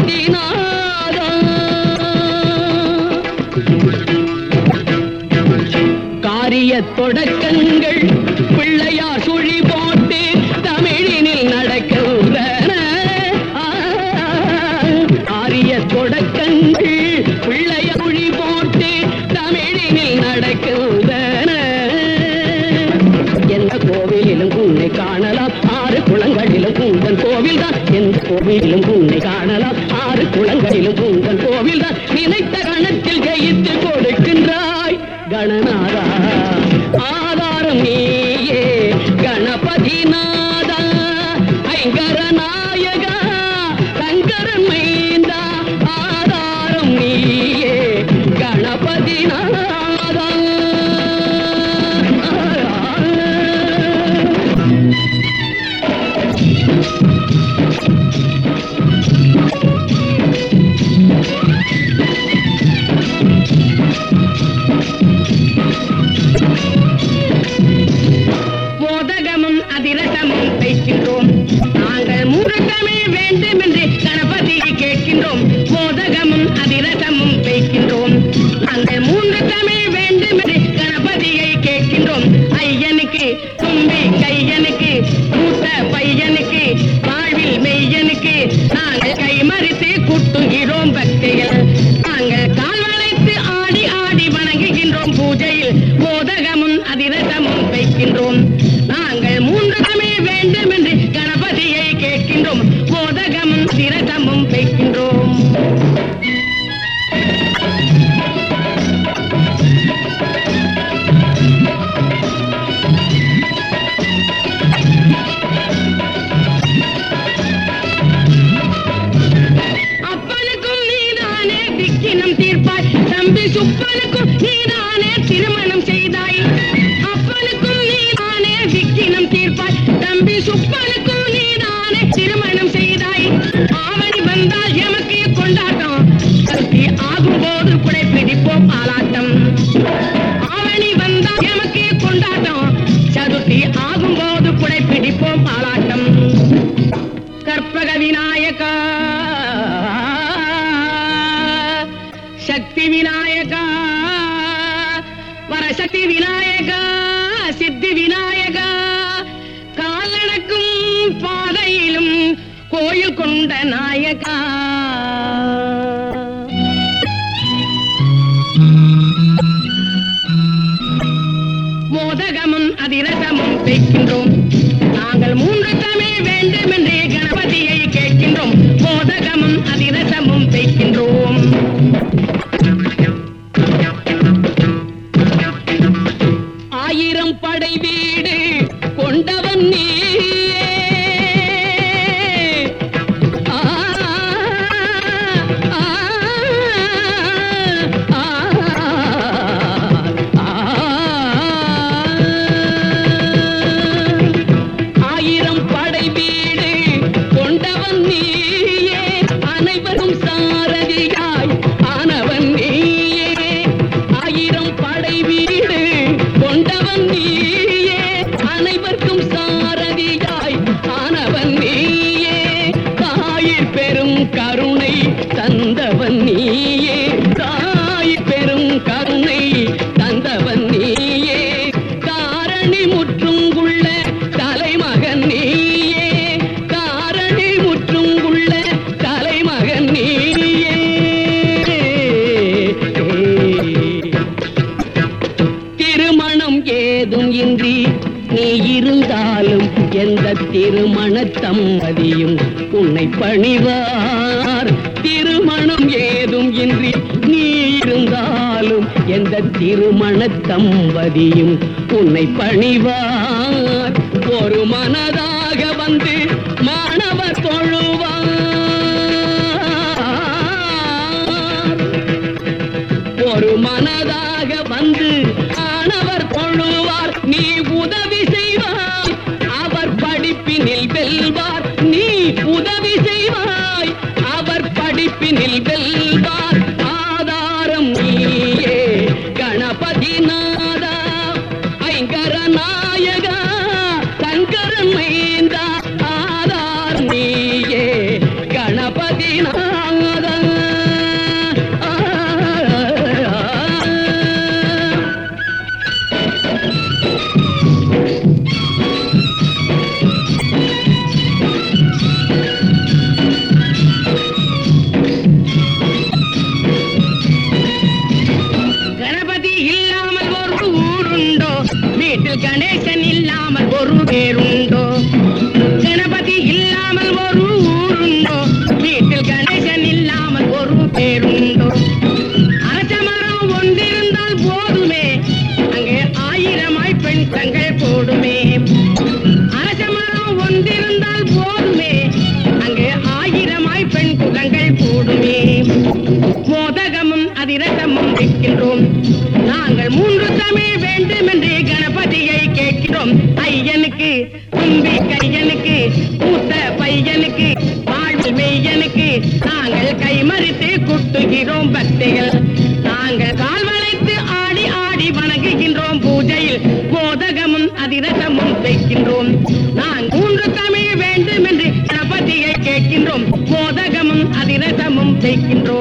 கணபதிநாதா. காரிய தொடக்கங்கள் பிள்ளையார் சுழி போட்டு தமிழினில் நடக்கின்றன. காரிய தொடக்கங்கள் பிள்ளையார் சுழி போட்டு தமிழினில் நடக்கின்றன. எந்த கோவிலிலும் உன்னை காணலாம், 6 குளங்களிலும் உங்கள் கோவில்தான். எந்த கோவிலிலும் உன்னை காணலாம், 6 குளங்களிலும் உங்கள் கோவில்தான். நினைத்த கணத்தில் ஜெயித்து கொடுக்கின்றாய் கணநாதா. ஆதாரம் நீயே கணபதிநாதா. ஐங்கர நாயகா சங்கரன் மைந்தா. ஆதாரம் நீயே கணபதிநாதா. மோதகமும் அதிரசமும் வைக்கின்றோம் நாங்கள், 3 தமிழ் வேண்டுமென்று கணபதியை கேட்கின்றோம். மோதகமும் அதிரசமும் வைக்கின்றோம் நாங்கள், 3 தமிழ் வேண்டுமென்று கணபதியை கேட்கின்றோம். ஐயனுக்கு தும்பி கையனுக்கு மூத்த பையனுக்கு வாழ்வில் மெய்யனுக்கு நாங்கள் கைமறித்து குட்டுகிறோம் பக்திகள். நாங்கள் கால் வளைத்து ஆடி ஆடி வணங்குகின்றோம் பூஜையில். மோதகமும் அதிரசமும் வைக்கின்றோம் நாங்கள், 3 தமிழ் வேண்டும் என்று கணபதியை கேட்கின்றோம். மோதகமும் அதிரசமும் வைக்கின்றோம். அப்பனுக்கும் நீதானே திக்கினம் தீர்ப்பாய், தம்பி சுப்பனுக்கும் நீதானே திருமணம் செய்தாய். அப்பனுக்கும் நீதானே திக்கினம் தீர்ப்பாய், தம்பி சுப்பனுக்கும் நீதானே திருமணம் செய்தாய். ஆவணி வந்தால் எமக்கு கொண்டாட்டம், கல்வி ஆகும்போது குடை பிடிப்போம் ஆலாட்டம். ஆவணி வந்தால் எமக்கு கொண்டாட்டம், சதுர்த்தி ஆகும்போது குடை பிடிப்போம் ஆலாட்டம். கற்பக விநாயகா சக்தி விநாயகா வரசக்தி விநாயகா சித்தி விநாயகா. காலடக்கும் பாதையிலும் கோயில் கொண்ட நாயகா. மோதகமும் அதிரசமும் வைக்கின்றோம் நாங்கள், 3 தமிழ் வேண்டுமென்றே கணபதியை கேட்கின்றோம். மோதகமும் அதிரசமும் வைக்கின்றோம். ஆயிரம் படை வீடு கொண்டவன் நீயே. ஆ, ஆ, ஆ, ஆயிரம் படை வீடு கொண்டவன் நீயே. அனைவரும் சாரதியாய் ஆனவன் நீயே. ஆயிரம் படை வீடு கொண்டவன் நீயே. அனைவருக்கும் சாரதியாய் ஆனவன் நீயே. தாயிற் பெரும் கருணை தந்தவன் நீயே. தாயிற் பெரும் கருணை தந்தவன் நீயே. காரணி முற்றுங்குள்ள தலைமகன் நீயே. காரணி முற்றுங்குள்ள தலைமகன் நீயே. திருமணம் ஏதும் இன்றி நீ இருந்தாலும் எந்த திருமண தம்பதியும் உன்னை பணிவார். திருமணம் ஏதும் இன்றி நீ இருந்தாலும் எந்த திருமண தம்பதியும் உன்னை பணிவார். ஒரு மனதாக வந்து மாணவர் தொழுவார். ஒரு மனதாக வந்து ஆணவர் தொழுவார். நீ உதவி செய்வாய், அவர் படிப்பினில் வெல்வார். நீ உதவி செய்வாய், அவர் படிப்பினில் வெல்வார். ஆதாரம் நீயே கணபதிநாதா. ஐங்கர நாயகா சங்கரன் மைந்தா. ஆதாரம் நீயே கணபதிநாதா. கூடுமே. மோதகமும் அதிரசமும் வைக்கின்றோம். நாங்கள் 3 தமிழ் வேண்டுமென்று கணபதியை கேட்கிறோம். ஐயனுக்கு, தும்பி கையனுக்கு, மூத்த பையனுக்கு, வாழ்வில் மெய்யனுக்கு நாங்கள் கைமறித்து குட்டுகிறோம் பக்திகள். நாங்கள் கால் வளைத்து ஆடி ஆடி வணங்குகின்றோம். பூஜையில் மோதகமும் அதிரசமும் வைக்கின்றோம். நாங்கள் 3 தமிழ் வேண்டுமென்று கணபதியை கேட்கின்றோம். மோதகமும் அதிரசமும் வைக்கின்றோம்.